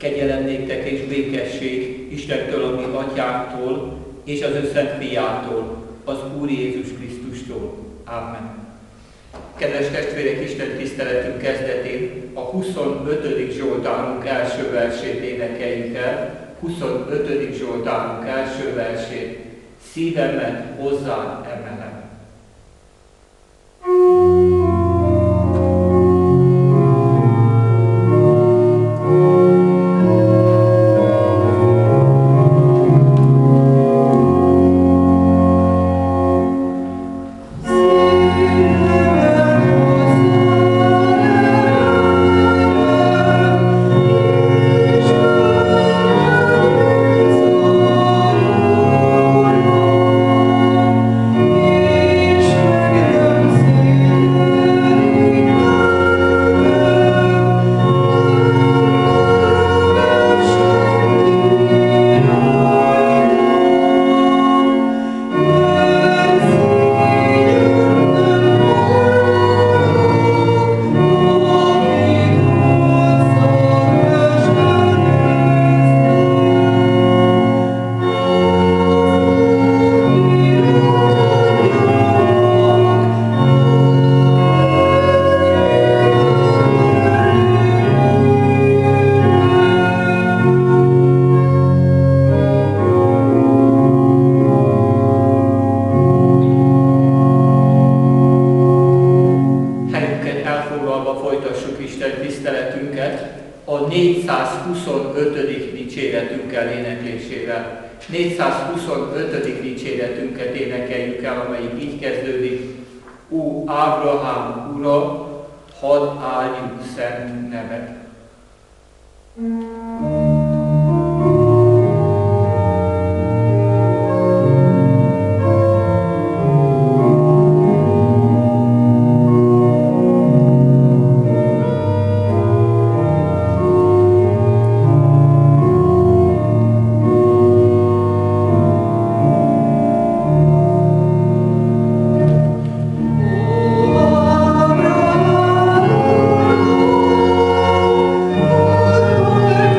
Kegyelem néktek és békesség Istentől, a mi Atyánktól, és az ő Szent Fiától, az Úr Jézus Krisztustól. Amen. Kedves testvérek, Isten tiszteletünk kezdetén a 25. Zsoltárunk első versét énekeljük el. 25. Zsoltárunk első versét. Szívemet hozzád emelem. A 425. dicséretünkkel éneklésével. 425. dicséretünket énekeljük el, amelyik így kezdődik. Ó Ábrahám ura, hadd áldjuk szent neved. Oh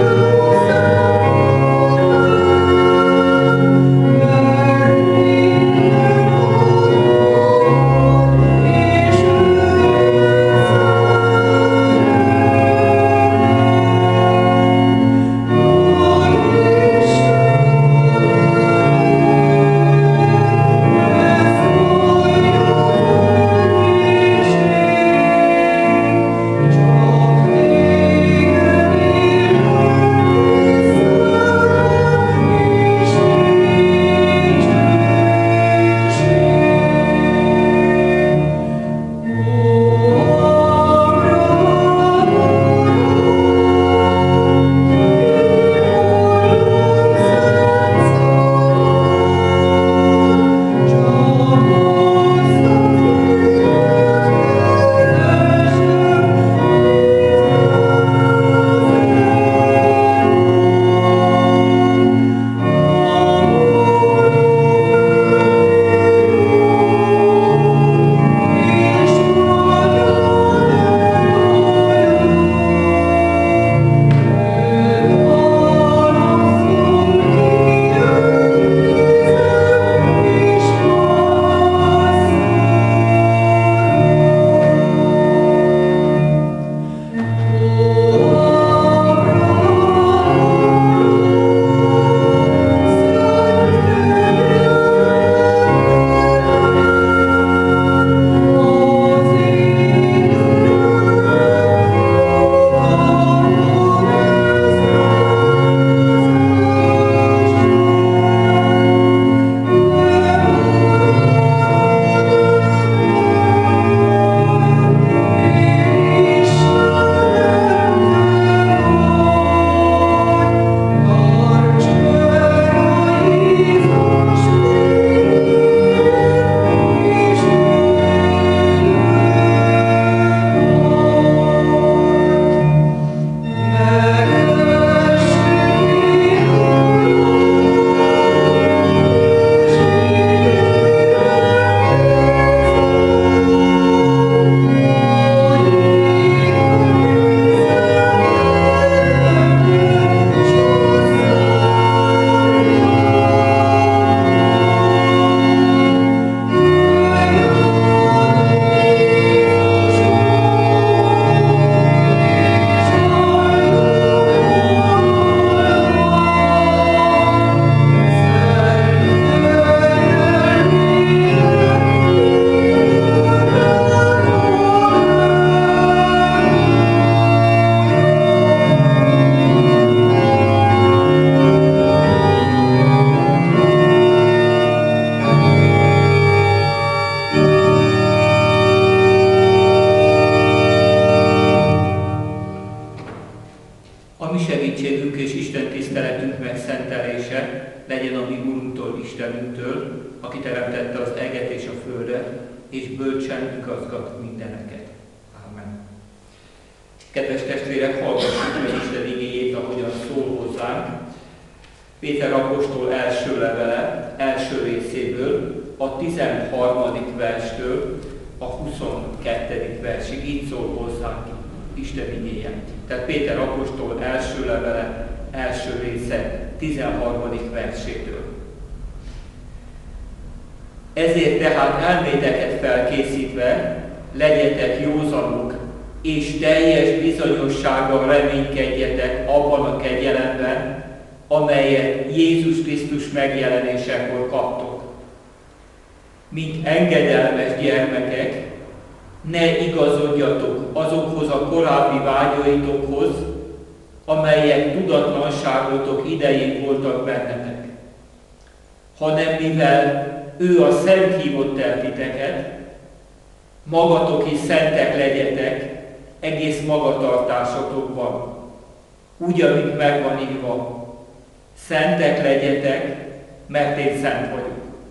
teremtette az eget és a földet, és bölcsen igazgat mindeneket. Ámen. Kedves testvérek, hallgassuk meg Isten igéjét, ahogyan szól hozzánk. Péter apostol első levele, első részéből, a 13. verstől a 22. versig, így szól hozzánk Isten igéje. Tehát Péter apostol első levele, első része, 13. versétől. Ezért tehát elméteket felkészítve legyetek józanok, és teljes bizonyossággal reménykedjetek abban a kegyelemben, amelyet Jézus Krisztus megjelenésekor kaptok. Mint engedelmes gyermekek, ne igazodjatok azokhoz a korábbi vágyaitokhoz, amelyek tudatlanságotok idején voltak bennetek, hanem mivel ő a Szent hívott el titeket, magatok is szentek legyetek egész magatartásotokban, úgy, amit meg van írva, szentek legyetek, mert én szent vagyok.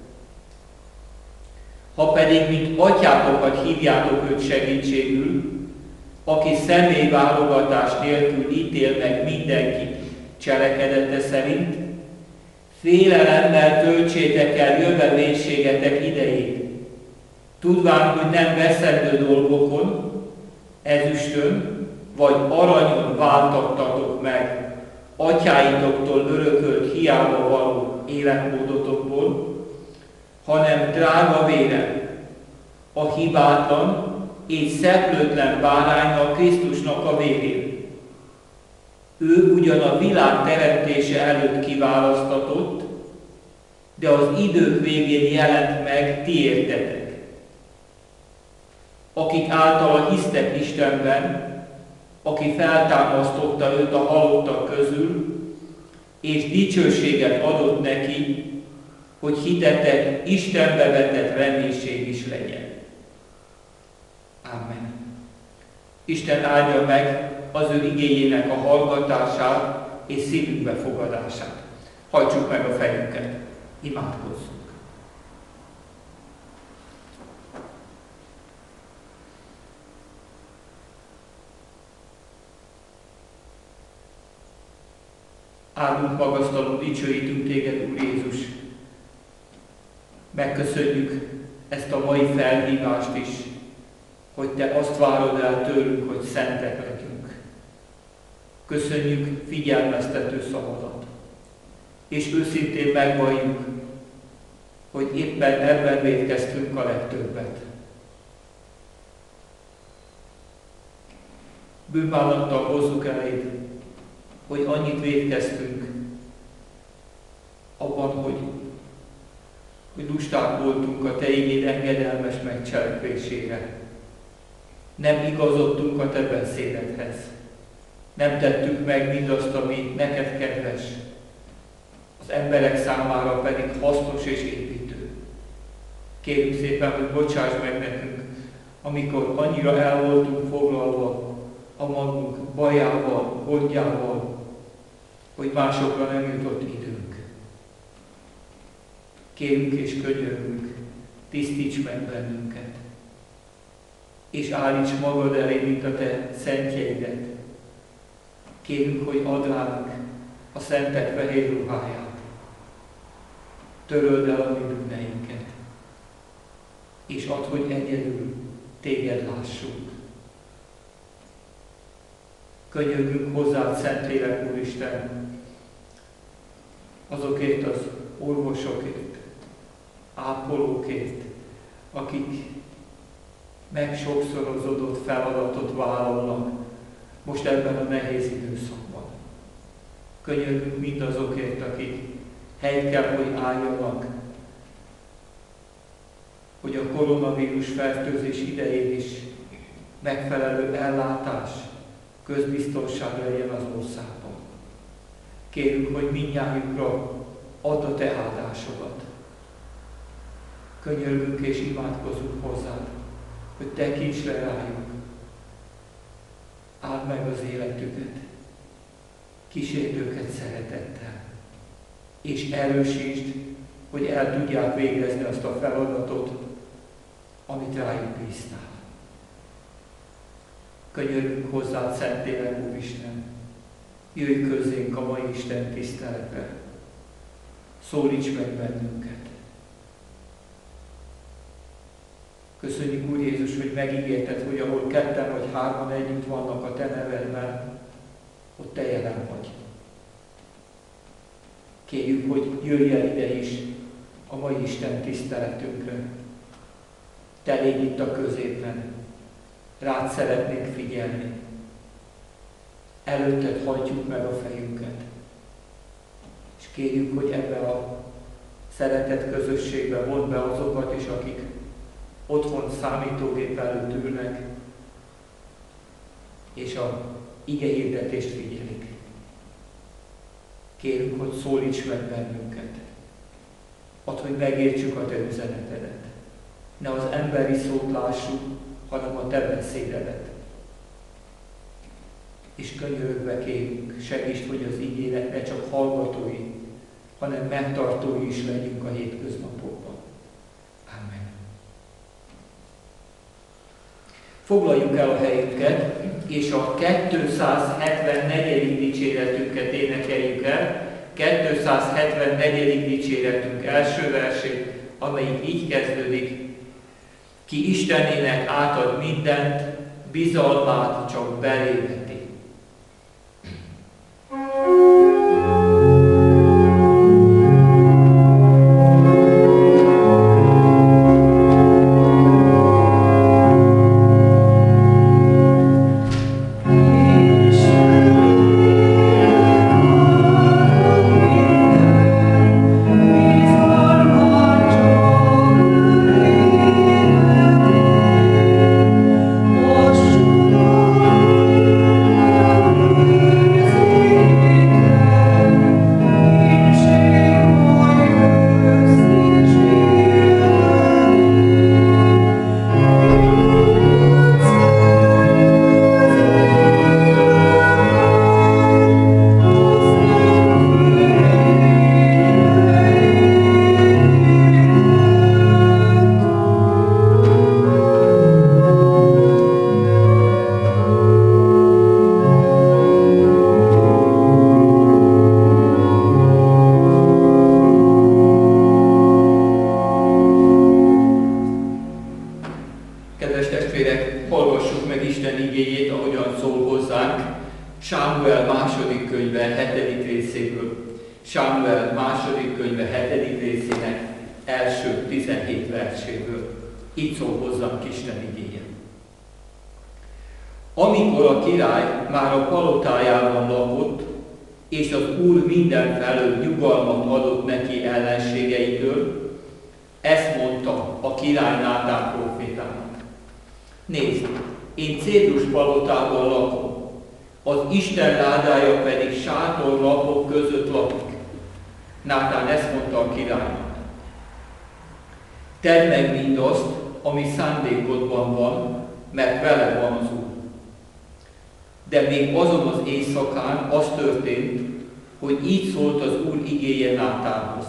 Ha pedig, mint atyátokat hívjátok őt segítségül, aki személyválogatás nélkül ítél meg mindenkit cselekedete szerint, félelemmel töltsétek el jövevénységetek idejét, tudván, hogy nem veszendő dolgokon, ezüstön vagy aranyon váltattatok meg atyáitoktól örökölt hiába való életmódotokból, hanem drága véren, a hibátlan és szeplőtlen báránynak, Krisztusnak a vérén. Ő ugyan a világ teremtése előtt kiválasztatott, de az idők végén jelent meg ti értetek, akik általa hisztek Istenben, aki feltámasztotta őt a halottak közül, és dicsőséget adott neki, hogy hitetek Istenbe vetett reménység is legyen. Amen. Isten áldja meg az ő igéjének a hallgatását és szívünkbe fogadását. Hajtsuk meg a fejünket, imádkozzunk. Áldunk, magasztalunk, dicsőítünk téged, Úr Jézus. Megköszönjük ezt a mai felhívást is, hogy te azt várod el tőlünk, hogy szentek legyünk. Köszönjük figyelmeztető szavadat. És őszintén megvalljuk, hogy éppen ebben vétkeztünk a legtöbbet. Bűnbánattal hozzuk eléd, hogy annyit vétkeztünk abban, hogy lusták voltunk a te igéd engedelmes megcselekvésére. Nem igazodtunk a te beszédedhez. Nem tettük meg mindazt, ami neked kedves, az emberek számára pedig hasznos és építő. Kérjük szépen, hogy bocsáss meg nekünk, amikor annyira el voltunk foglalva a magunk bajával, gondjával, hogy másokra nem jutott időnk. Kérünk és könyörgünk, tisztíts meg bennünket, és állíts magad elé, mint a te szentjeidet. Kérünk, hogy add ránk a szentek fehér ruháját. Töröld el a mi bűneinket, és add, hogy egyedül téged lássunk. Könyörgünk hozzád, Szentlélek Úristen, azokért az orvosokért, ápolókért, akik megsokszorozódott feladatot vállalnak most ebben a nehéz időszakban. Könyörgünk mindazokért, akik helyt kell, hogy álljanak, hogy a koronavírus fertőzés idején is megfelelő ellátás, közbiztonság legyen az országban. Kérünk, hogy mindnyájukra add a te áldásodat. Könyörgünk és imádkozunk hozzád, hogy tekints le rájuk. Áld meg az életüket, kísérd őket szeretettel, és erősítsd, hogy el tudják végezni azt a feladatot, amit rájuk bíztál. Könyörgünk hozzád, Szentlélek, Úristen, jöjj közénk a mai Isten tiszteletre, szólíts meg bennünket. Köszönjük, Úr Jézus, hogy megígérted, hogy ahol ketten vagy hárman együtt vannak a Te nevedben, ott Te jelen vagy. Kérjük, hogy jöjj el ide is a mai Isten tiszteletünkre. Te légy itt a középen, rád szeretnénk figyelni. Előtted hajtjuk meg a fejünket. És kérjük, hogy ebbe a szeretett közösségbe vond be azokat is, akik otthon számítógép előtt ülnek, és a igehirdetést figyelik. Kérünk, hogy szólíts meg bennünket. Add, hogy megértsük a Te üzenetedet. Ne az emberi szót lássuk, hanem a Te beszédedet. És könyörögve kérünk, segítsd, hogy az igének ne csak hallgatói, hanem megtartói is legyünk a hétköznapokban. Amen. Foglaljuk el a helyünket, és a 274. dicséretünket énekeljük el. 274. dicséretünk első versét, amelyik így kezdődik: ki Istenének átad mindent, bizalmát csak beléveti. Sámuel második könyve 7. részéből, Sámuel második könyve 7. részének első 17 verséből. Így szól hozzánk Isten igéje. Amikor a király már a palotájában lakott, és az Úr mindenfelől nyugalmat adott neki ellenségeitől, ezt mondta a király Nátán prófétának: nézd, én cédrus palotában lakom, az Isten ládája pedig sátorlapok között lakik. Nátán ezt mondta a királynak: tedd meg mindazt, ami szándékodban van, mert veled van az Úr. De még azon az éjszakán az történt, hogy így szólt az Úr igéje Nátánhoz: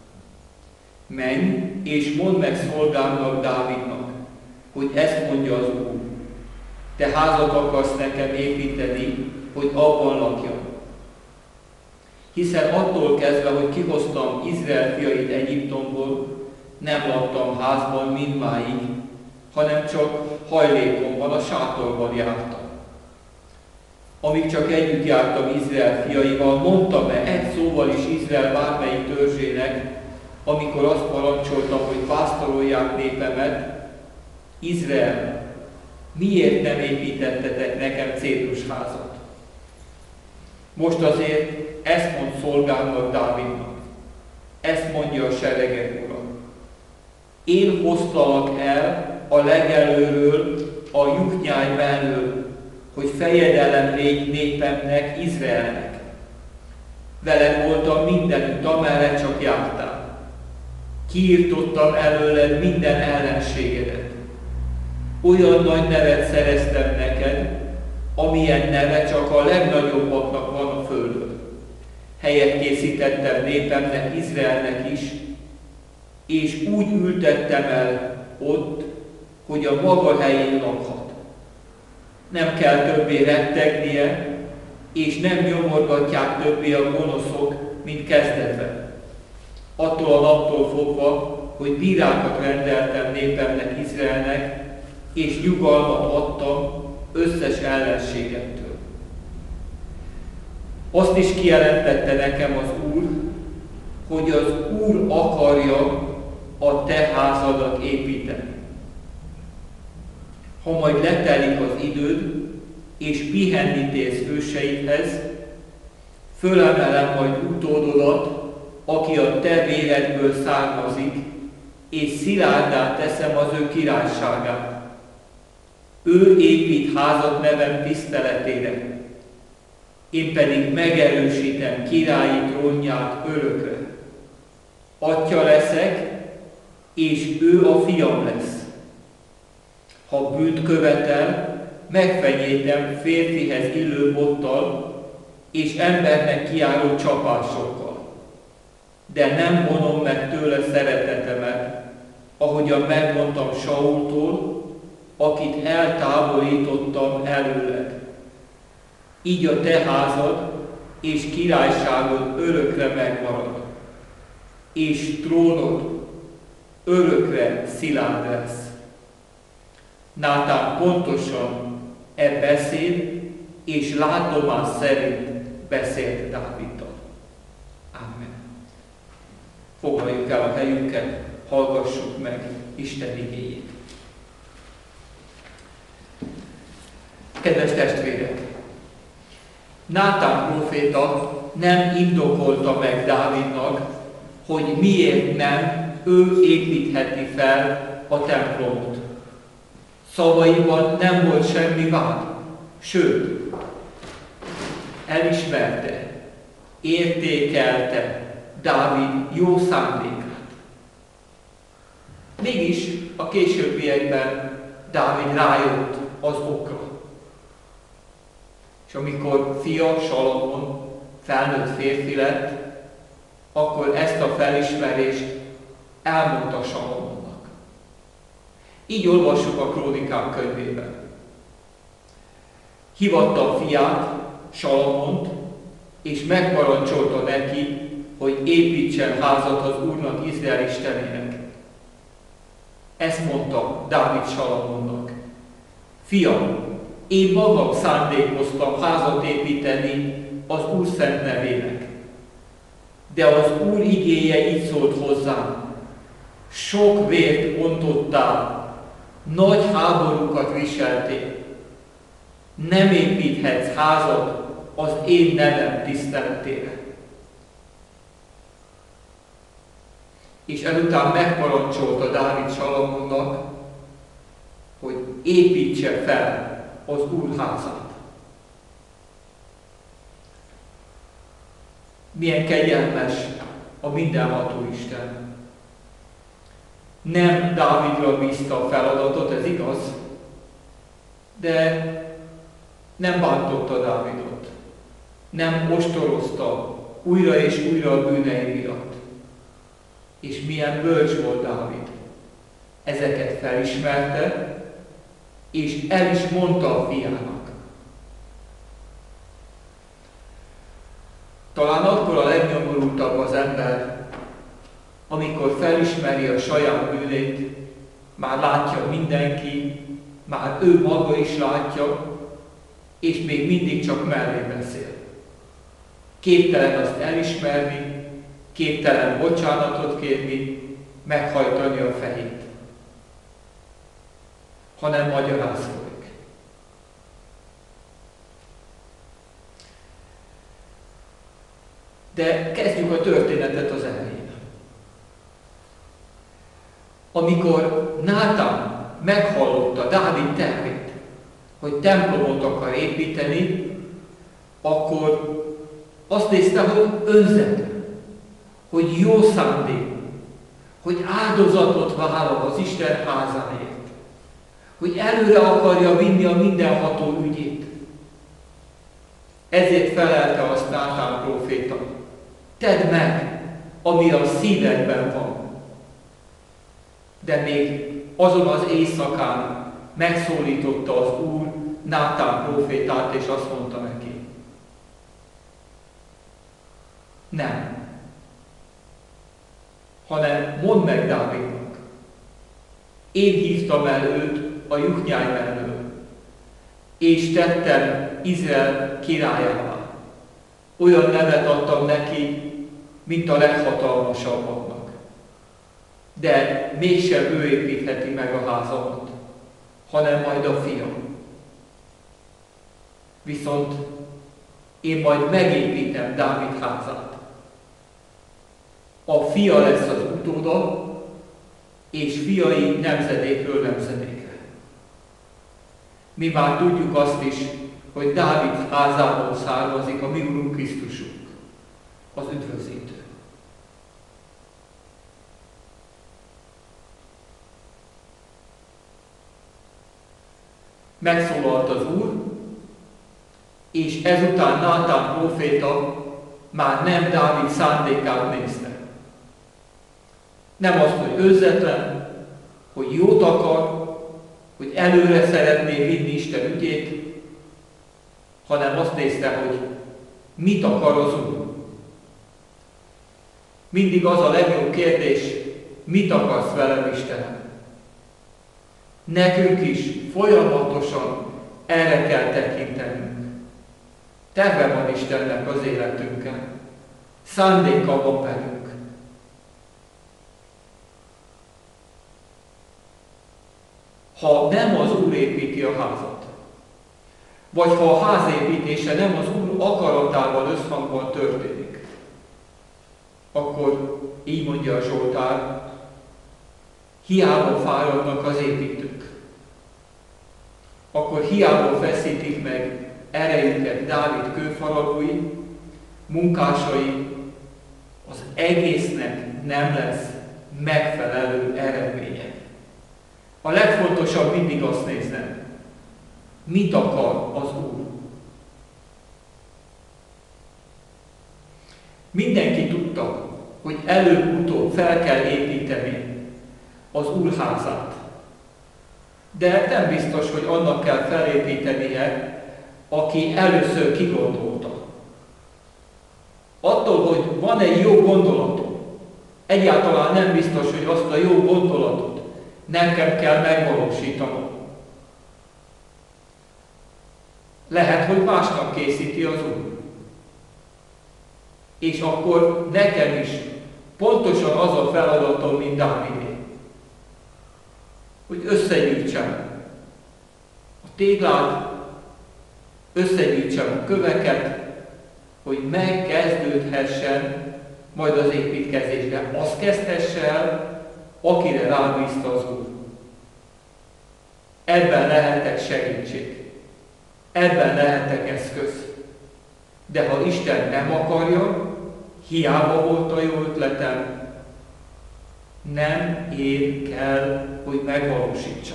menj és mondd meg szolgámnak, Dávidnak, hogy ezt mondja az Úr: te házat akarsz nekem építeni, hogy abban lakjam. Hiszen attól kezdve, hogy kihoztam Izrael fiait Egyiptomból, nem laktam házban mindmáig, hanem csak hajlékomban, a sátorban jártam. Amíg csak együtt jártam Izrael fiaival, mondtam-e egy szóval is Izrael bármelyik törzsének, amikor azt parancsoltam, hogy pásztorolják népemet: Izrael, miért nem építettetek nekem cédrusházat? Most azért ezt mond szolgámnak, Dávidnak, ezt mondja a seregek Ura: én hoztalak el a legelőről, a juhnyáj mellől, hogy fejedelem légy népemnek, Izraelnek. Veled voltam mindenütt, amerre csak jártál. Kiirtottam előled minden ellenségedet. Olyan nagy nevet szereztem neked, amilyen neve csak a legnagyobbaknak van a földön. Helyet készítettem népemnek, Izraelnek is, és úgy ültettem el ott, hogy a maga helyén lakhat. Nem kell többé rettegnie, és nem nyomorgatják többé a gonoszok, mint kezdetben. Attól a naptól fogva, hogy bírákat rendeltem népemnek, Izraelnek, és nyugalmat adtam összes ellenségemtől. Azt is kijelentette nekem az Úr, hogy az Úr akarja a te házadat építeni. Ha majd letelik az időd, és pihenni térsz őseidhez, fölemelem majd utódodat, aki a te véredből származik, és szilárdá teszem az ő királyságát. Ő épít házat nevem tiszteletére, én pedig megerősítem királyi trónját örökre. Atya leszek, és ő a fiam lesz. Ha bűnt követel, megfenyítem férfihez illő bottal, és embernek kijáró csapásokkal. De nem vonom meg tőle szeretetemet, ahogyan megmondtam Saultól, akit eltávolítottam előled. Így a te házad és királyságod örökre megmarad, és trónod örökre szilárd lesz. Nátán pontosan beszéd és látomás szerint beszélt Dáviddal. Amen. Foglaljuk el a helyünket, hallgassuk meg Isten igéjét. Kedves testvérek! Nátán próféta nem indokolta meg Dávidnak, hogy miért nem ő építheti fel a templomot. Szavaiban nem volt semmi vád, sőt, elismerte, értékelte Dávid jó szándékát. Mégis a későbbiekben Dávid rájött az okra. És amikor fia Salamon felnőtt férfi lett, akkor ezt a felismerést elmondta Salamonnak. Így olvassuk a Krónikák könyvében. Hívatta a fiát, Salamont, és megparancsolta neki, hogy építsen házat az Úrnak, Izrael Istenének. Ezt mondta Dávid Salamonnak. Fiam, én magam szándékoztam házat építeni az Úr szent nevének. De az Úr igéje így szólt hozzám. Sok vért ontottál, nagy háborúkat viseltél. Nem építhetsz házat az én nevem tiszteletére. És ezután megparancsolta Dávid Salamonnak, hogy építse fel az Úr házát. Milyen kegyelmes a mindenható Isten. Nem Dávidra bízta a feladatot, ez igaz, de nem bántotta Dávidot. Nem ostorozta újra és újra a bűnei miatt. És milyen bölcs volt Dávid. Ezeket felismerte, és el is mondta a fiának. Talán akkor a legnyomorultabb az ember, amikor felismeri a saját bűnét, már látja mindenki, már ő maga is látja, és még mindig csak mellé beszél. Képtelen azt elismerni, képtelen bocsánatot kérni, meghajtani a fejét, hanem magyarázkodik. De kezdjük a történetet az elején. Amikor Nátán meghallotta Dávid tervét, hogy templomot akar építeni, akkor azt nézte, hogy önzet, hogy jó szándék, hogy áldozatot vállal az Isten házáért, hogy előre akarja vinni a mindenható ügyét. Ezért felelte azt Nátán próféta, tedd meg, ami a szívedben van. De még azon az éjszakán megszólította az Úr Nátán prófétát, és azt mondta neki: nem, hanem mondd meg Dávidnak, én hívtam el őt a juhnyáj mellől, és tettem Izrael királyává. Olyan nevet adtam neki, mint a leghatalmasabbaknak. De mégsem ő építheti meg a házamat, hanem majd a fia. Viszont én majd megépítem Dávid házát. A fia lesz az utóda, és fiai nemzedékről nemzedékre. Mi már tudjuk azt is, hogy Dávid házából származik a mi Urunk Krisztusunk, az üdvözítő. Megszólalt az Úr, és ezután Nátán próféta már nem Dávid szándékát nézte. Nem azt, hogy önzetlen, hogy jót akar, hogy előre szeretné vinni Isten ügyét, hanem azt nézte, hogy mit akar az Úr. Mindig az a legjobb kérdés, mit akarsz velem, Istenem? Nekünk is folyamatosan erre kell tekintenünk. Terve van Istennek az életünkkel. Szándéka van velünk. Ha nem az Úr építi a házat, vagy ha a ház építése nem az Úr akaratával összhangban történik, akkor így mondja a Zsoltár, hiába fáradnak az építők. Akkor hiába feszítik meg erejüket Dávid kőfaragói, munkásai, az egésznek nem lesz megfelelő eredménye. A legfontosabb mindig azt néznem, mit akar az Úr. Mindenki tudta, hogy előbb-utóbb fel kell építeni az Úr házát. De nem biztos, hogy annak kell felépítenie, aki először kigondolta. Attól, hogy van egy jó gondolatom, egyáltalán nem biztos, hogy azt a jó gondolatot nekem kell megvalósítanom. Lehet, hogy másnak készíti az Úr. És akkor nekem is pontosan az a feladatom, mint Dávidé, hogy összegyűjtsem a téglát, összegyűjtsem a köveket, hogy megkezdődhessen majd az építkezés, de azt kezdhesse el, akire rábízta az Úr. Ebben lehetek segítség, ebben lehetek eszköz. De ha Isten nem akarja, hiába volt a jó ötletem, nem én kell, hogy megvalósítsam.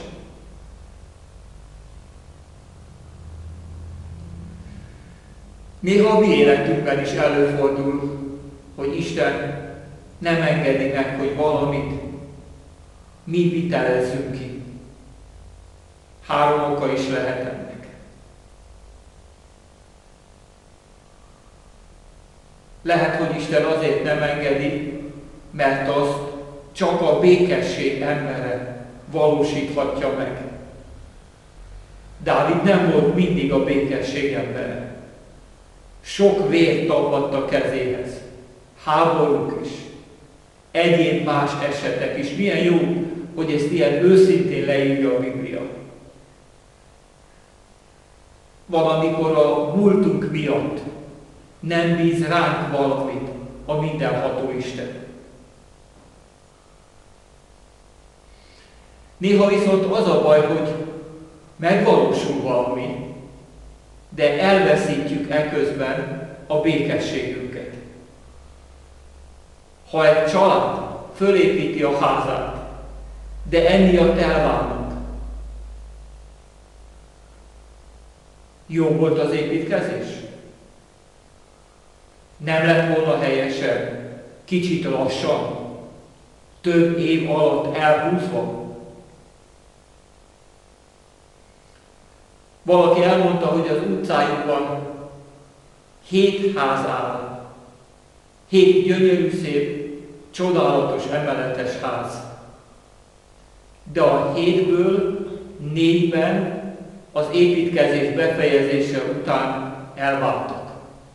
Néha a mi életünkben is előfordul, hogy Isten nem engedi meg, hogy valamit mi vitelezzünk ki. 3 oka is lehet ennek. Lehet, hogy Isten azért nem engedi, mert azt csak a békesség embere valósíthatja meg. Dávid nem volt mindig a békesség embere. Sok vért tapadt a kezéhez. Háborúk is. Egyéb más esetek is. Milyen jó, hogy ezt ilyen őszintén leírja a Biblia. Valamikor a múltunk miatt nem bíz ránk valamit a mindenható Isten. Néha viszont az a baj, hogy megvalósul valami, de elveszítjük eközben a békességünket. Ha egy család fölépíti a házát, de emiatt elválnak, jó volt az építkezés? Nem lett volna helyesebb kicsit lassan, több év alatt elhúzva. Valaki elmondta, hogy az utcájukban 7 ház áll. 7 gyönyörű, szép, csodálatos emeletes ház. De a 7-ből 4-ben az építkezés befejezése után elváltak.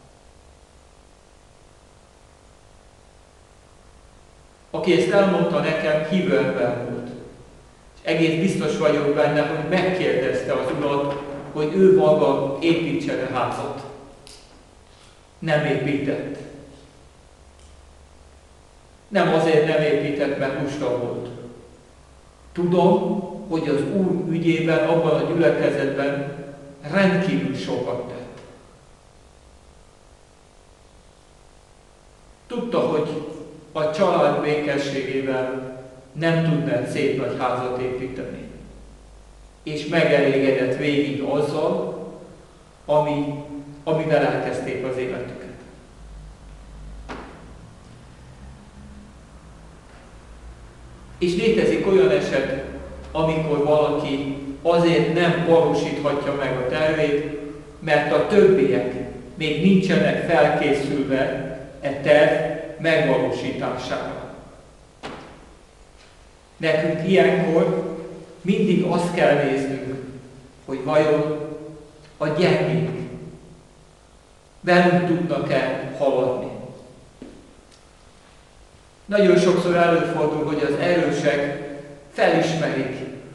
Aki ezt elmondta nekem, hívő ember volt. És egész biztos vagyok benne, hogy megkérdezte az Urat, hogy ő maga építsen a házat. Nem épített. Nem azért nem épített, mert lusta volt. Tudom, hogy az Úr ügyében, abban a gyülekezetben rendkívül sokat tett. Tudta, hogy a család békességével nem tudná szép nagy házat építeni. És megelégedett végig azzal, amivel elkezdték az életüket. És létezik olyan eset, amikor valaki azért nem valósíthatja meg a tervét, mert a többiek még nincsenek felkészülve e terv megvalósítására. Nekünk ilyenkor mindig azt kell néznünk, hogy vajon a gyengék velünk tudnak-e haladni. Nagyon sokszor előfordul, hogy az erősek felismernek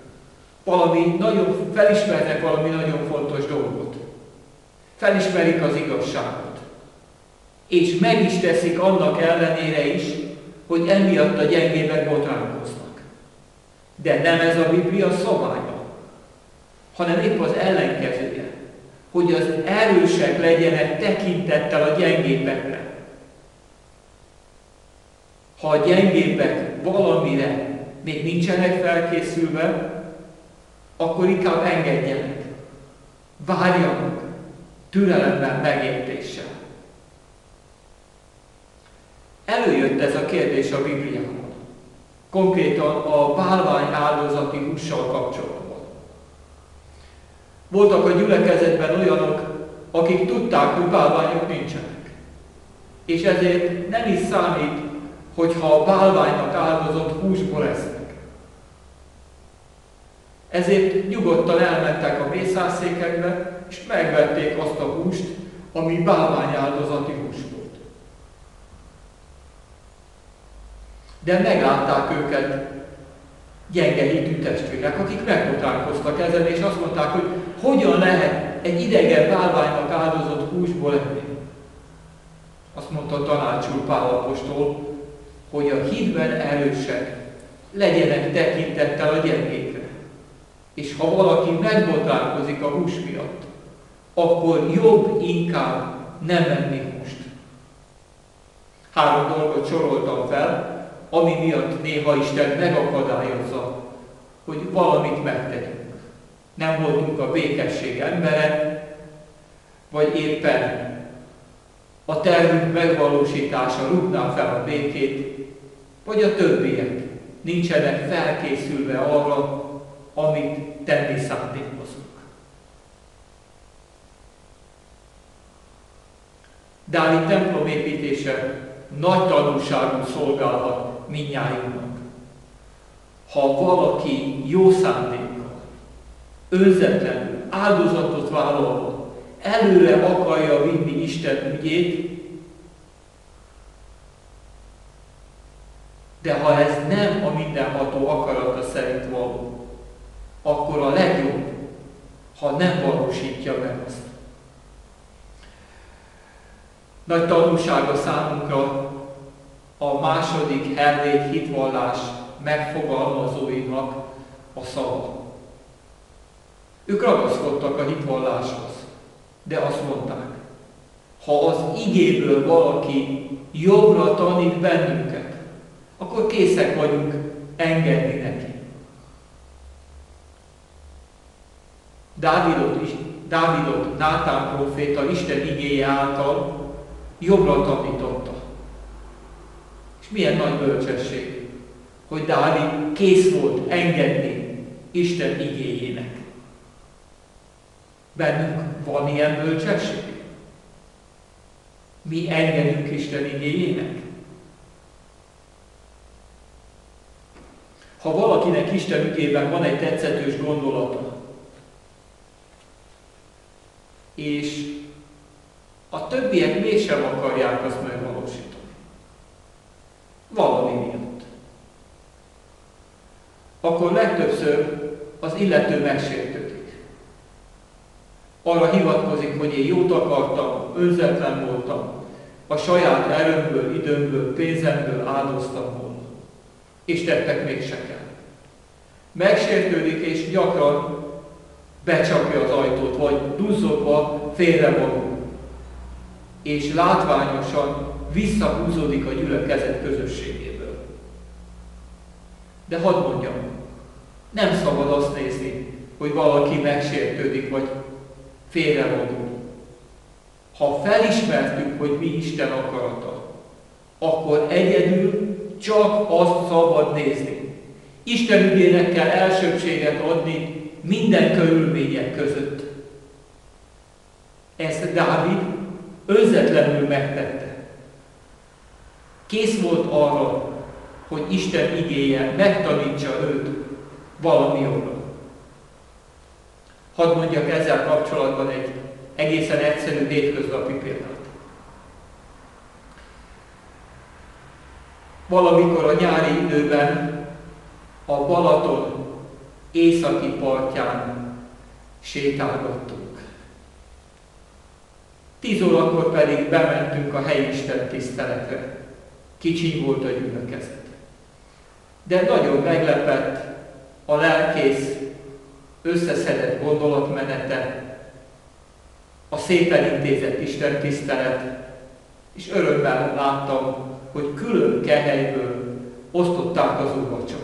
valami nagyon fontos dolgot. Felismerik az igazságot. És meg is teszik annak ellenére is, hogy emiatt a gyengébbek botránkoznak. De nem ez a Biblia szabálya, hanem épp az ellenkezője, hogy az erősek legyenek tekintettel a gyengébbekre. Ha a gyengébbek valamire még nincsenek felkészülve, akkor inkább engedjenek, várjanak, türelemmel, megértéssel. Előjött ez a kérdés a Bibliában, konkrétan a bálvány áldozati hússal kapcsolatban. Voltak a gyülekezetben olyanok, akik tudták, hogy bálványok nincsenek. És ezért nem is számít, hogyha a bálványnak áldozott húsból esznek. Ezért nyugodtan elmentek a mészárszékekbe, és megvették azt a húst, ami bálványáldozati hús volt. De meglátták őket gyenge hitű testvérek, akik megbotránkoztak ezen, és azt mondták, hogy hogyan lehet egy idegen bálványnak áldozott húsból enni. Azt mondta tanácsul Pál apostol, hogy a hitben erősek legyenek tekintettel a gyengékre. És ha valaki megbotránkozik a hús miatt, akkor jobb inkább nem enni húst. 3 dolgot soroltam fel, ami miatt néha Isten megakadályozza, hogy valamit megtegyünk. Nem voltunk a békesség embere, vagy éppen a tervünk megvalósítása rúgná fel a békét, vagy a többiek nincsenek felkészülve arra, amit tenni szándékozunk. Dávid templom építése nagy tanulságú szolgálhat mindnyájunknak. Ha valaki jó szándékkal, önzetlenül, áldozatot vállalva előre akarja vinni Isten ügyét, de ha ez nem a mindenható akarata szerint való, akkor a legjobb, ha nem valósítja meg azt. Nagy tanulsága számunkra a második Hervét hitvallás megfogalmazóinak a szava. Ők ragaszkodtak a hitvalláshoz, de azt mondták, ha az igéből valaki jobbra tanít bennünket, akkor készek vagyunk engedni neki. Dávidot Nátán próféta Isten igéje által jobbra tanította. És milyen nagy bölcsesség, hogy Dávid kész volt engedni Isten igéjének. Bennünk van ilyen bölcsesség? Mi engedünk Isten igéjének? Ha valakinek Isten igében van egy tetszetős gondolata, és a többiek mégsem akarják azt megvalósítani, valami miatt, akkor legtöbbször az illető megsértődik. Arra hivatkozik, hogy én jót akartam, önzetlen voltam, a saját erőmből, időmből, pénzemből áldoztam volna. És tettek mégsem kell. Megsértődik, és gyakran becsapja az ajtót, vagy duzzogva félrevonul, és látványosan visszahúzódik a gyülekezet közösségéből. De hadd mondjam, nem szabad azt nézni, hogy valaki megsértődik, vagy félrevonul. Ha felismertük, hogy mi Isten akarata, akkor egyedül csak azt szabad nézni. Isten ügyének kell elsőbséget adni minden körülmények között. Ezt Dávid önzetlenül megtette. Kész volt arra, hogy Isten igéje megtanítsa őt valami jobbra. Hadd mondjak ezzel kapcsolatban egy egészen egyszerű hétköznapi példát. Valamikor a nyári időben a Balaton északi partján sétálgattunk. 10 órakor pedig bementünk a helyi Isten tiszteletre. Kicsi volt a gyülekezet. De nagyon meglepett a lelkész összeszedett gondolatmenete, a szépen intézett Isten tisztelet, és örömmel láttam, hogy külön kehelyből osztották az úrvacsorát.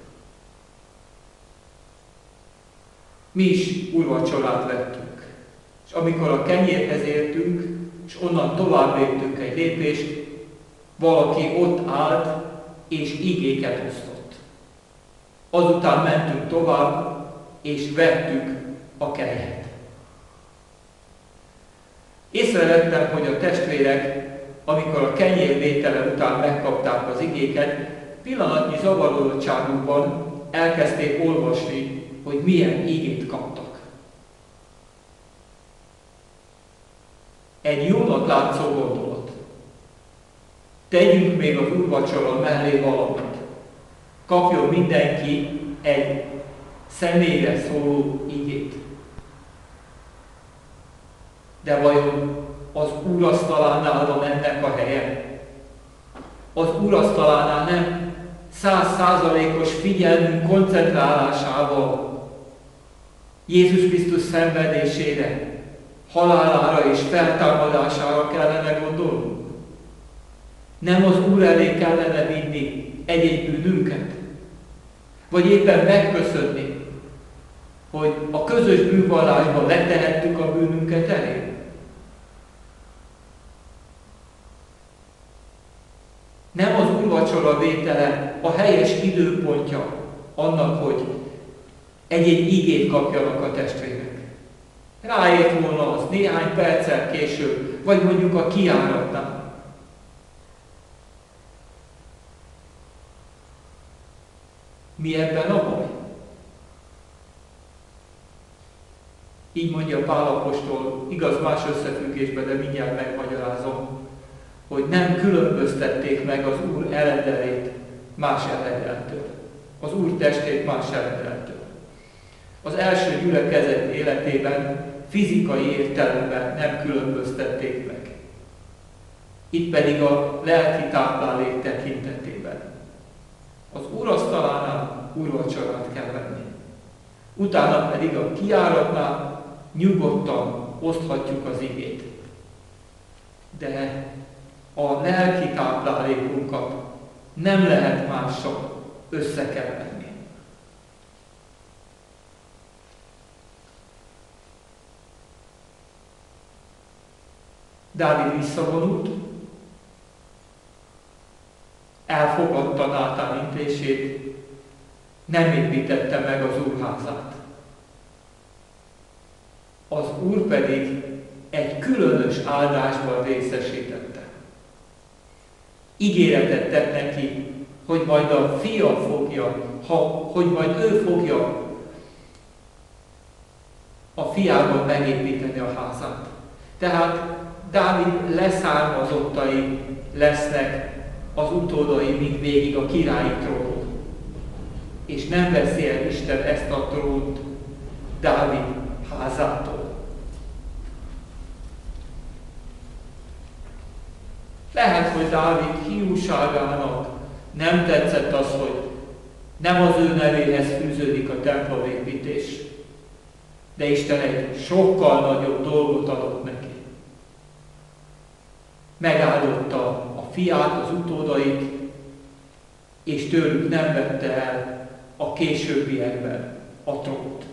Mi is úrvacsorát vettünk. És amikor a kenyérhez értünk, és onnan tovább léptünk egy lépést, valaki ott állt, és igéket osztott. Azután mentünk tovább, és vettük a kenyeret. Észrevettem, hogy a testvérek, amikor a kenyérvétele után megkapták az igéket, pillanatnyi zavarodottságukban elkezdték olvasni, hogy milyen igét kaptak. Egy jónak látszó gondolat. Tegyünk még az úrvacsora mellé valamit. Kapjon mindenki egy személyre szóló igét. De vajon az úrasztalánál van ennek a helye? Az úrasztalánál nem 100%-os figyelmünk koncentrálásával Jézus Krisztus szenvedésére, halálára és feltámadására kellene gondolnunk? Nem az Úr elé kellene vinni egy-egy bűnünket? Vagy éppen megköszönni, hogy a közös bűnvallásban letehettük a bűnünket elé? Nem az úrvacsora vétele a helyes időpontja annak, hogy egy-egy igét kapjanak a testvérek. Ráért volna az néhány perccel később, vagy mondjuk a kijáratnál. Mi ebben a baj? Így mondja Pál apostol, igaz más összefüggésben, de mindjárt megmagyarázom, hogy nem különböztették meg az Úr eledelét más eledeltől. Az Úr testét más eledeltől. Az első gyülekezet életében fizikai értelemben nem különböztették meg. Itt pedig a lelki táplálék tekintetében. Az úrasztalánál úrvacsorát kell venni. Utána pedig a kijáratnál nyugodtan oszthatjuk az igét. De a lelki táplálékunkat nem lehet mással összekeverni. Dávid visszavonult, elfogadta Nátán említését, nem építette meg az Úrházát. Az Úr pedig egy különös áldásban részesítette. Ígéretet tett neki, hogy majd a fia fogja, hogy majd ő fogja a fiával megépíteni a házát. Tehát Dávid leszármazottai lesznek az utódai mindvégig a királyi trónon. És nem veszi el Isten ezt a trónt Dávid házától. Lehet, hogy Dávid hiúságának nem tetszett az, hogy nem az ő nevéhez fűződik a templomépítés, de Isten egy sokkal nagyobb dolgot adott neki. Megáldotta a fiát, az utódait, és tőlük nem vette el a későbbiekben a trónt.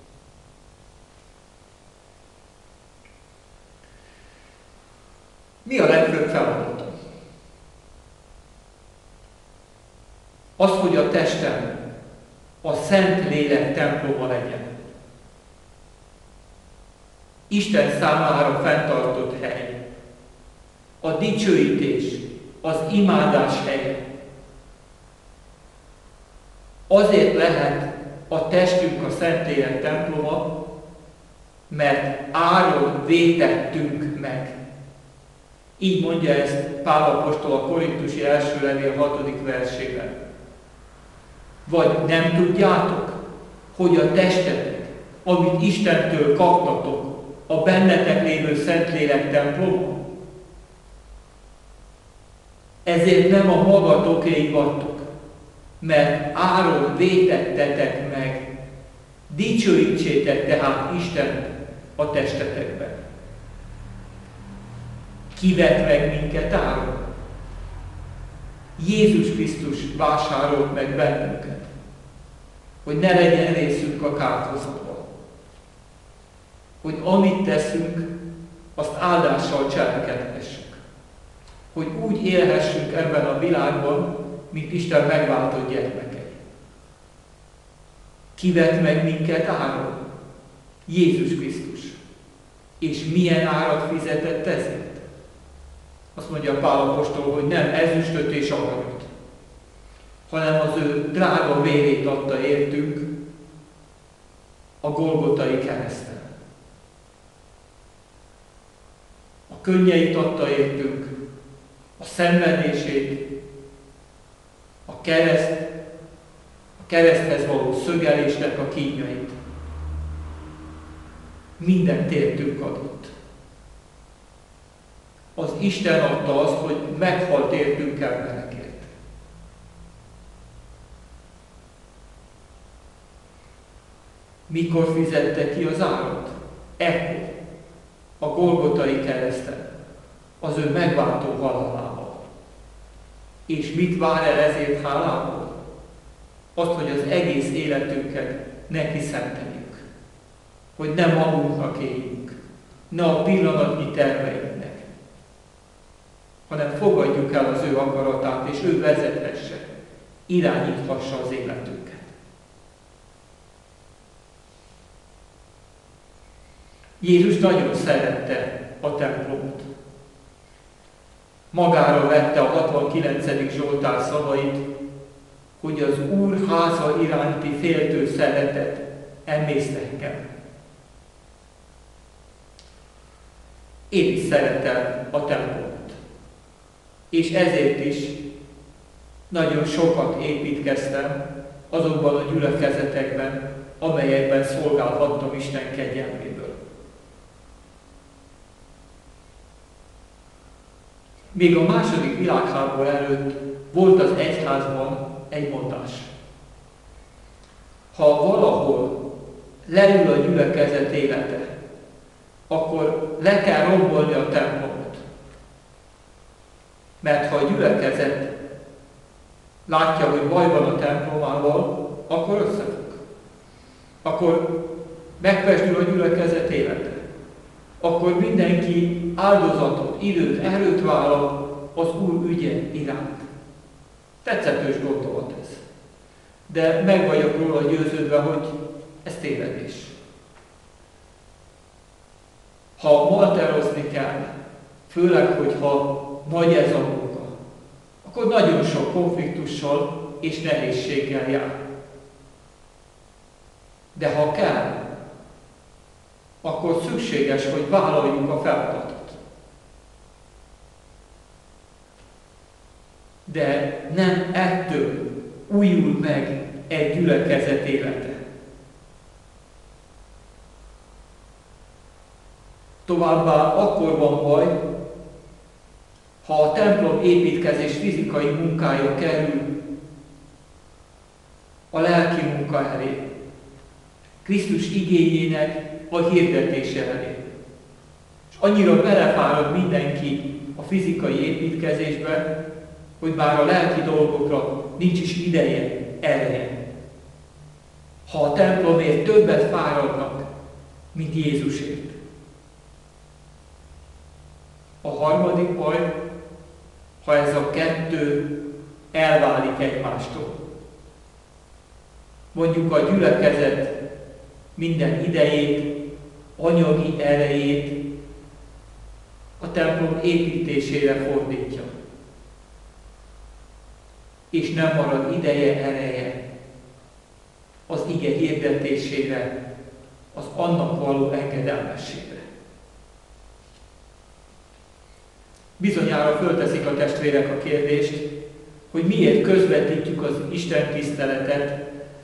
Mi a legfőbb feladatom? Az, hogy a testem a Szent Lélek temploma legyen. Isten számára fenntartott hely. A dicsőítés, az imádás helye. Azért lehet a testünk a Szentlélek temploma, mert áron vétettünk meg. Így mondja ezt Pál apostol a Korintusi első levél 6. versében. Vagy nem tudjátok, hogy a testetek, amit Istentől kaptatok, a bennetek lévő Szentlélek temploma? Ezért nem a magatokéi vagytok, mert áron vétettetek meg. Dicsőítsétek tehát Istent a testetekben. Ki vett meg minket áron? Jézus Krisztus vásárolt meg bennünket, hogy ne legyen részünk a kárhozatban. Hogy amit teszünk, azt áldással cselekedhessük. Hogy úgy élhessünk ebben a világban, mint Isten megváltott gyermekei. Ki vett meg minket áron? Jézus Krisztus. És milyen árat fizetett ezért? Azt mondja Pál apostol, hogy nem ezüstöt és aranyat, hanem az ő drága vérét adta értünk a Golgotai kereszten. A könnyeit adta értünk, a szenvedését, a kereszthez való szögelésnek a kínjait. Mindent értünk adott. Az Isten adta azt, hogy meghalt értünk emberekért. Mikor fizette ki az árat? Ekkor, a Golgotai kereszten, az ő megváltó halálával. És mit vár el ezért hálából? Azt, hogy az egész életünket neki szenteljük. Hogy ne magunknak éljünk, ne a pillanatnyi terveinknek, hanem fogadjuk el az ő akaratát, és ő vezethesse, irányíthassa az életünket. Jézus nagyon szerette a templomot. Magára vette a 69. Zsoltár szavait, hogy az Úr háza iránti féltő szeretet emészt engem. Én is szeretem a templomot. És ezért is nagyon sokat építkeztem azokban a gyülekezetekben, amelyekben szolgálhattam Isten kegyelméből. Még a II. Világháború előtt volt az egyházban egy mondás. Ha valahol leül a gyülekezet élete, akkor le kell rombolni a templomot. Mert ha a gyülekezet látja, hogy baj van a templomával, akkor összefog. Akkor megfestül a gyülekezet élete. Akkor mindenki áldozatot, időt, erőt vállal az Úr ügye iránt. Tetszetős gondolat ez. De meg vagyok róla győződve, hogy ez tévedés. Ha malterozni kell, főleg, hogyha nagy ez a munka, akkor nagyon sok konfliktussal és nehézséggel jár. De ha kell, akkor szükséges, hogy vállaljuk a feladatot. De nem ettől újul meg egy gyülekezet élete. Továbbá akkor van baj, ha a templom építkezés fizikai munkája kerül a lelki munka elé, Krisztus igényének a hirdetése elé. És annyira belefárad mindenki a fizikai építkezésbe, hogy bár a lelki dolgokra nincs is ideje, ereje. Ha a templomért többet fáradnak, mint Jézusért. A harmadik baj, ha ez a kettő elválik egymástól. Mondjuk a gyülekezet minden idejét, anyagi erejét a templom építésére fordítja. És nem marad ideje, ereje az ige hirdetésére, az annak való engedelmességre. Bizonyára fölteszik a testvérek a kérdést, hogy miért közvetítjük az Isten tiszteletet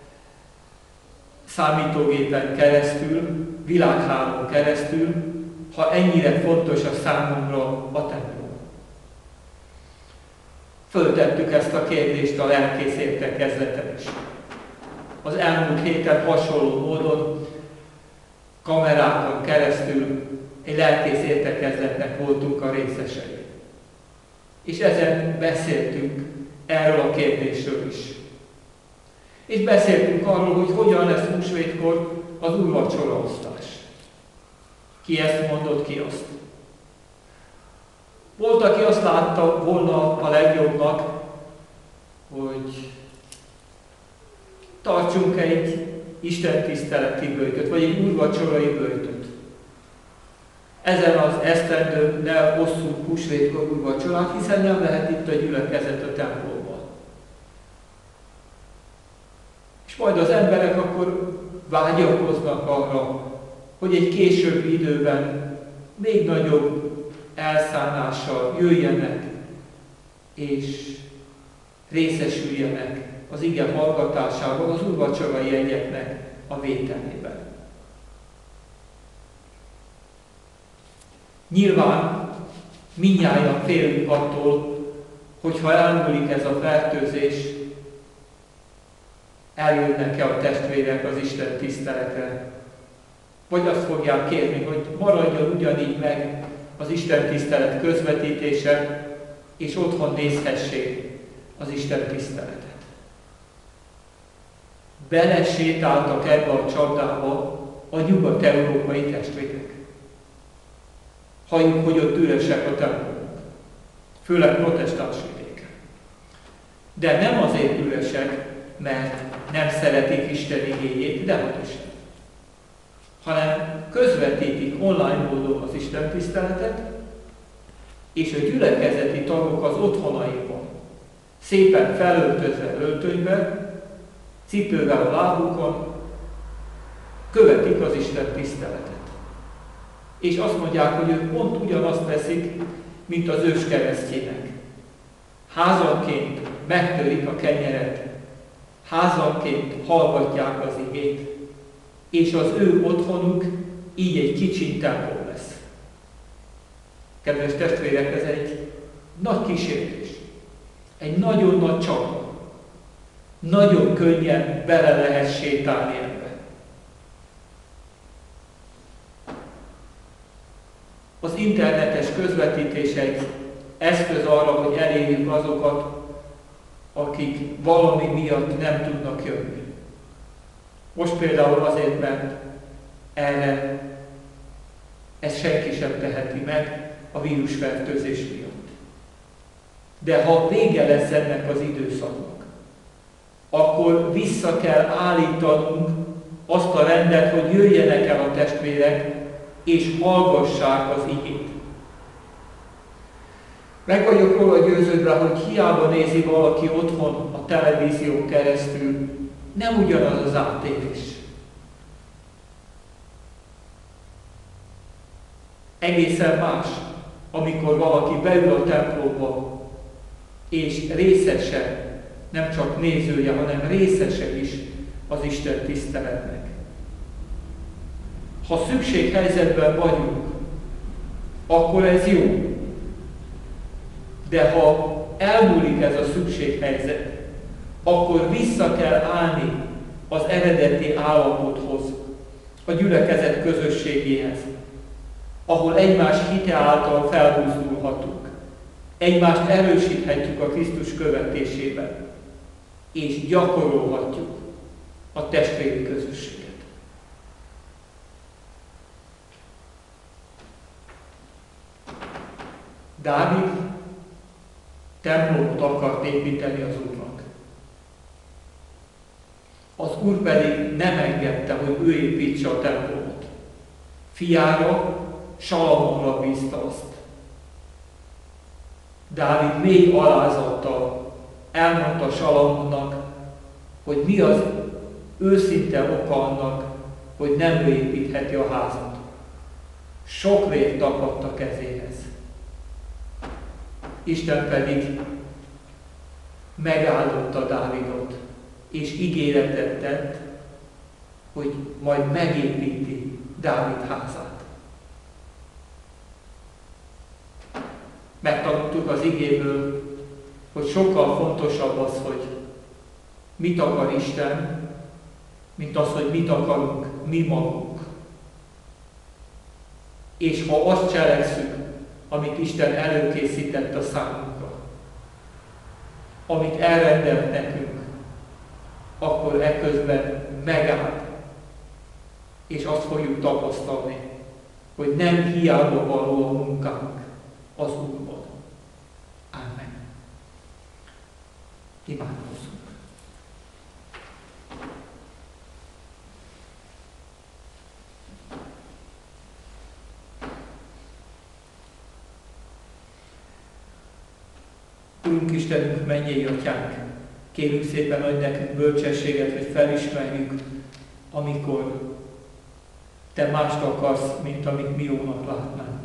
számítógépen keresztül, világhálón keresztül, ha ennyire fontos a számunkra a templom. Föltettük ezt a kérdést a lelkész értekezleten is. Az elmúlt héten hasonló módon kamerákon keresztül egy lelkész értekezletnek voltunk a részesei. És ezen beszéltünk erről a kérdésről is. És beszéltünk arról, hogy hogyan lesz húsvétkor az úrvacsoraosztás. Ki ezt mondott, ki azt. Volt, aki azt látta volna a legjobbnak, hogy tartsunk egy istentiszteleti böjtöt, vagy egy úrvacsorai böjtöt. Ezen az esztendőn ne hosszú húsvétkor úrvacsorát, hiszen nem lehet itt a gyülekezet a templomban. És majd az emberek akkor vágyakoznak arra, hogy egy későbbi időben még nagyobb elszánással jöjjenek és részesüljenek az ige hallgatásában, az úrvacsorai jegyeknek a vételében. Nyilván mindnyájan félünk attól, hogy ha elmúlik ez a fertőzés, eljönnek-e a testvérek az Isten tiszteletre, vagy azt fogják kérni, hogy maradjon ugyanígy meg az Isten tisztelet közvetítése, és otthon nézhessék az Isten tiszteletet. Belesétáltak ebbe a csapdába a nyugat-európai testvérek. Halljuk, hogy ott üresek a templomok, főleg protestáns vidéken. De nem azért üresek, mert nem szeretik Isten igéjét, de is, hanem közvetítik online módon az Isten tiszteletet, és a gyülekezeti tagok az otthonaikon, szépen felöltözve öltönybe, cipővel a lábukon, követik az Isten tiszteletet. És azt mondják, hogy ők pont ugyanazt teszik, mint az őskeresztjének. Házanként megtörik a kenyeret, házanként hallgatják az igét, és az ő otthonuk így egy kicsi templom lesz. Kedves testvérek, ez egy nagy kísértés, egy nagyon nagy csapda. Nagyon könnyen bele lehet sétálni ebbe. Az internetes közvetítés egy eszköz arra, hogy elérjük azokat, akik valami miatt nem tudnak jönni. Most például azért, mert erre ezt senki sem teheti meg a vírusfertőzés miatt. De ha vége lesz ennek az időszaknak, akkor vissza kell állítanunk azt a rendet, hogy jöjjenek el a testvérek, és hallgassák az igét. Meg vagyok róla győződve, hogy hiába nézi valaki otthon a televízión keresztül, nem ugyanaz az átélés. Egészen más, amikor valaki beül a templomba, és részese, nem csak nézője, hanem részese is az Isten tiszteletnek. Ha szükséghelyzetben vagyunk, akkor ez jó. De ha elmúlik ez a szükséghelyzet, akkor vissza kell állni az eredeti állapothoz, a gyülekezet közösségéhez, ahol egymás hite által felbuzdulhatunk, egymást erősíthetjük a Krisztus követésében, és gyakorolhatjuk a testvéri közösséget. Dávid templomot akart építeni az Úrnak. Az Úr pedig nem engedte, hogy ő építse a templomot. Fiára, Salamonra bízta azt. Dávid mély alázattal elmondta Salamonnak, hogy mi az őszinte oka annak, hogy nem ő építheti a házat. Sok vér tapadt a kezéhez. Isten pedig megáldotta Dávidot, és ígéretet tett, hogy majd megépíti Dávid házát. Megtanultuk az igéből, hogy sokkal fontosabb az, hogy mit akar Isten, mint az, hogy mit akarunk mi magunk. És ha azt cselekszünk, amit Isten előkészített a számunkra, amit elrendelt nekünk, akkor ekközben megáll, és azt fogjuk tapasztalni, hogy nem hiába való a munkánk az Úrban. Amen. Imádkozzunk. Urunk Istenünk, mennyei Atyánk, kérünk szépen, adj nekünk bölcsességet, hogy felismerjük, amikor Te mást akarsz, mint amit mi jónak látnánk.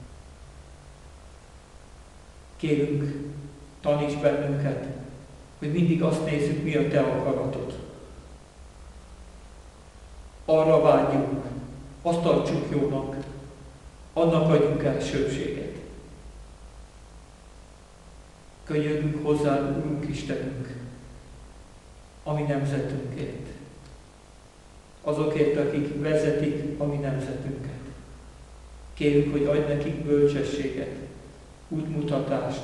Kérünk, taníts bennünket, hogy mindig azt nézzük, mi a Te akaratod. Arra vágyjunk, azt tartsuk jónak, annak adjunk elsőbséget. Könyörgünk hozzád, Urunk Istenünk, a mi nemzetünkért. Azokért, akik vezetik a mi nemzetünket. Kérjük, hogy adj nekik bölcsességet, útmutatást.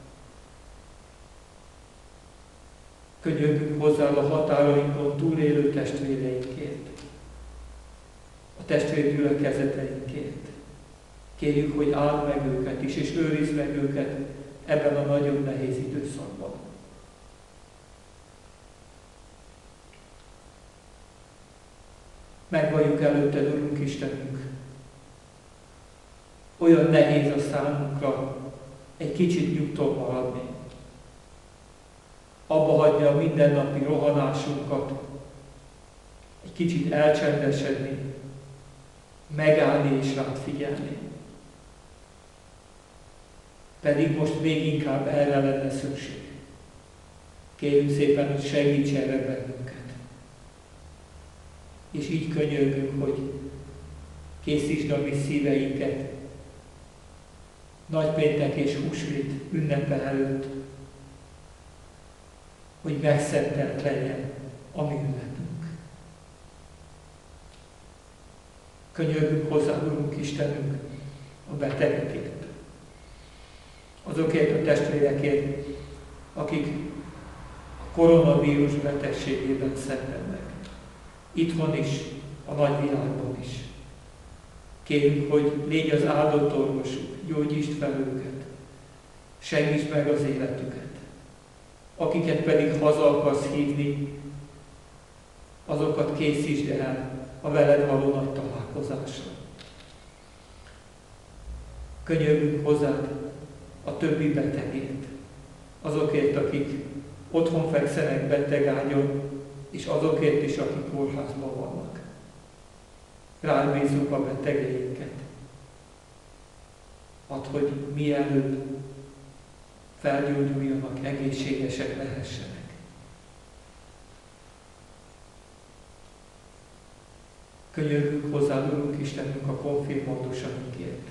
Könyörgünk hozzád a határainkon túlélő testvéreinkért, a testvérgyülekezeteinkért. Kérjük, hogy áld meg őket is, és őrizd meg őket ebben a nagyon nehéz időszakban. Megvalljuk előtted, Urunk Istenünk, olyan nehéz a számunkra egy kicsit nyugton maradni. Abba hagyni a mindennapi rohanásunkat, egy kicsit elcsendesedni, megállni és rád figyelni. Pedig most még inkább erre lenne szükség. Kérjük szépen, hogy segíts erre bennünket. És így könyörgünk, hogy készítsd a mi szíveinket Nagypéntek és Húsvét ünnepe előtt, hogy megszentelt legyen a mi ünnepünk. Könyörgünk hozzá, Urunk Istenünk, a betegekért. Azokért a testvérekért, akik a koronavírus betegségében szenvednek. Itthon is, a nagyvilágban is. Kérjük, hogy légy az áldott orvosuk, gyógyítsd fel őket, segítsd meg az életüket. Akiket pedig haza akarsz hívni, azokat készítsd el a veled való nagy találkozásra. Könyörgünk hozzád a többi betegért, azokért, akik otthon fekszenek betegágyon, és azokért is, akik kórházban vannak. Rád bízzuk a betegeinket. Add, hogy mielőbb felgyógyuljanak, egészségesek lehessenek. Könyörgünk hozzád, Urunk Istenünk, a konfirmandusainkért.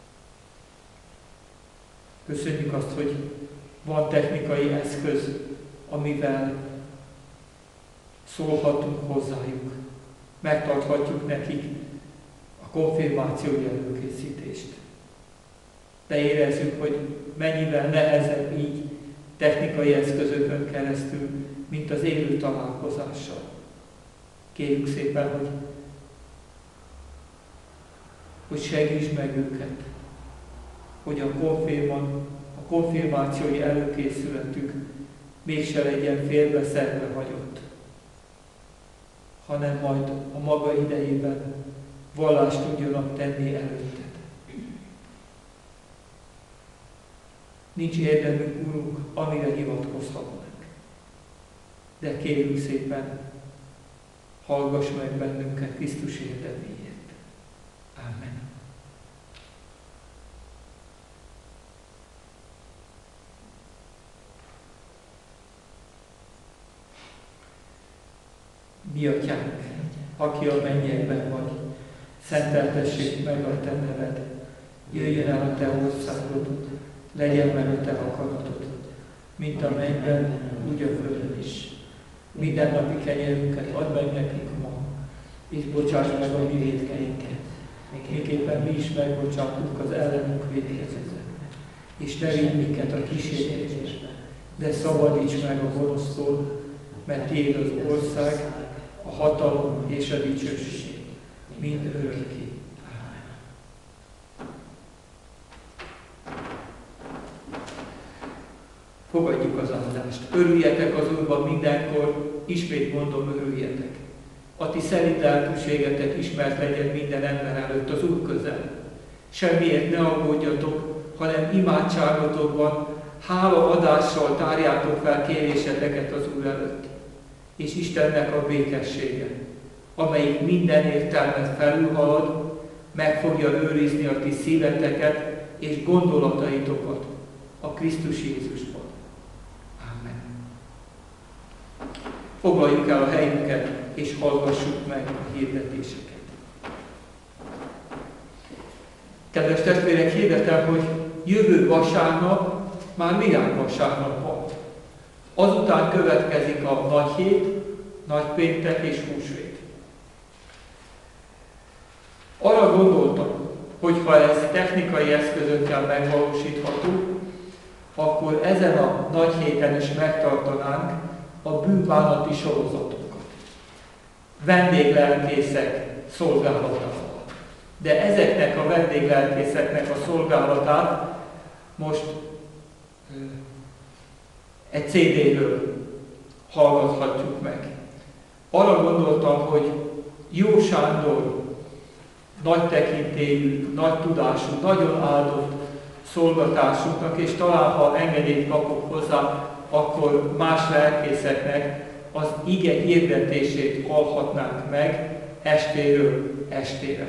Köszönjük azt, hogy van technikai eszköz, amivel szólhatunk hozzájuk. Megtarthatjuk nekik a konfirmációi előkészítést. De érezzük, hogy mennyivel nehezebb így technikai eszközökön keresztül, mint az élő találkozással. Kérjük szépen, hogy segítsd meg őket, hogy a konfirmációi előkészületük mégse legyen félbeszerve hagyott, hanem majd a maga idejében vallást tudjanak tenni előtted. Nincs érdemünk, Urunk, amire hivatkozhatnak. De kérjük szépen, hallgass meg bennünket Krisztus érdeméért. Amen. Mi Atyánk, aki a mennyekben vagy, szenteltessék meg a te neved, jöjjön el a te országod, legyen meg a te akaratod, mint a mennyben, úgy a földön is. Minden napi kenyerünket add meg nekünk ma, és bocsáss meg a mi vétkeinket, miképpen mi is megbocsátunk az ellenünk vétkezőknek. És ne vigy minket a kísértésbe, de szabadíts meg a gonosztól, mert tiéd az ország, a hatalom és a dicsőség, mind örökké. Fogadjuk az áldást. Örüljetek az Úrban mindenkor, ismét mondom, örüljetek. A ti szerint lelkűségetek ismert legyen minden ember előtt az Úr közel. Semmiért ne aggódjatok, hanem imádságotokban, hálaadással tárjátok fel kéréseteket az Úr előtt. És Istennek a békessége, amelyik minden értelmet felülhalad, meg fogja őrizni a ti szíveteket és gondolataitokat a Krisztus Jézusban. Amen. Foglaljuk el a helyünket, és hallgassuk meg a hirdetéseket. Kedves testvérek, hirdetem, hogy jövő vasárnap már virágvasárnap van. Azután következik a nagy hét, nagypéntek és húsvét. Arra gondoltam, hogy ha ez technikai eszközökkel megvalósítható, akkor ezen a nagy héten is megtartanánk a bűnbánati sorozatokat. Vendéglelkészek szolgálatával. De ezeknek a vendéglelkészeknek a szolgálatát most egy CD-ről hallgathatjuk meg. Arra gondoltam, hogy Jó Sándor nagy tekintélyű, nagy tudású, nagyon áldott szolgatásunknak, és talán ha engedélyt kapok hozzá, akkor más lelkészeknek az ige hirdetését hallhatnánk meg estéről estére.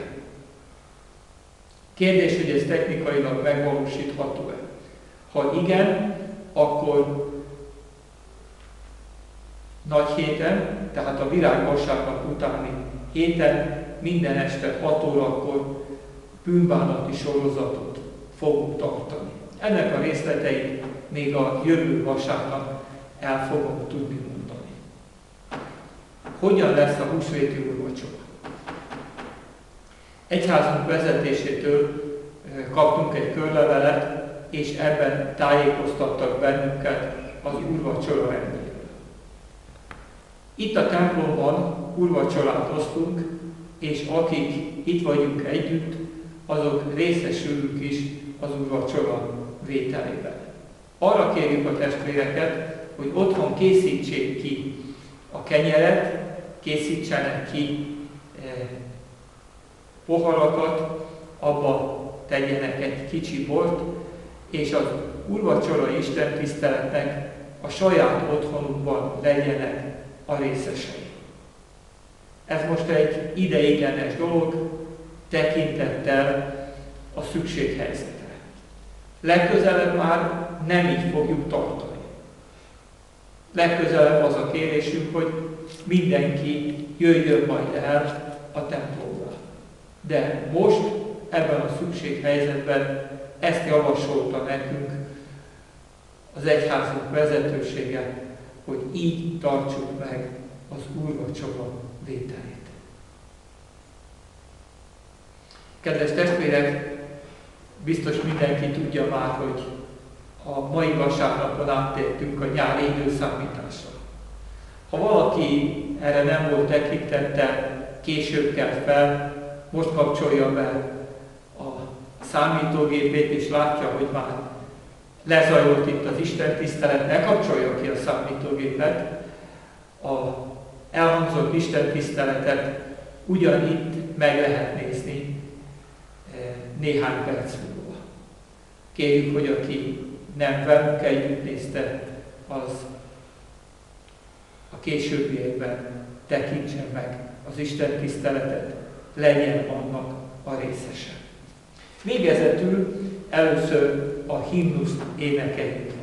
Kérdés, hogy ez technikailag megvalósítható-e? Ha igen, akkor nagy héten, tehát a virágvasárnap utáni héten minden este 6 órakor bűnbánati sorozatot fogunk tartani. Ennek a részleteit még a jövő vasárnap el fogom tudni mondani. Hogyan lesz a húsvéti úrvacsora? Egyházunk vezetésétől kaptunk egy körlevelet, és ebben tájékoztattak bennünket az úrvacsora rendjéről. Itt a templomban úrvacsorát osztunk, és akik itt vagyunk együtt, azok részesülünk is az úrvacsora vételében. Arra kérjük a testvéreket, hogy otthon készítsék ki a kenyeret, készítsenek ki poharakat, abba tegyenek egy kicsi bort, és az úrvacsora istentiszteletnek a saját otthonukban legyenek a részesei. Ez most egy ideiglenes dolog, tekintettel a szükséghelyzetre. Legközelebb már nem így fogjuk tartani. Legközelebb az a kérésünk, hogy mindenki jöjjön majd el a templomba. De most, ebben a szükséghelyzetben ezt javasolta nekünk az egyházunk vezetősége, hogy így tartsuk meg az úrvacsora vételét. Kedves testvérek, biztos mindenki tudja már, hogy a mai vasárnapon áttértünk a nyári időszámításra. Ha valaki erre nem volt tekintettel, később kelt fel, most kapcsolja be a számítógépét, és látja, hogy már lezajlott itt az istentisztelet, ne kapcsolja ki a számítógépet. A elhangzott istentiszteletet ugyanitt meg lehet nézni néhány perc múlva. Kérjük, hogy aki nem velünk együtt nézte, az a későbbiekben tekintse meg az istentiszteletet, legyen annak a részese. Végezetül először a himnuszt énekeljük.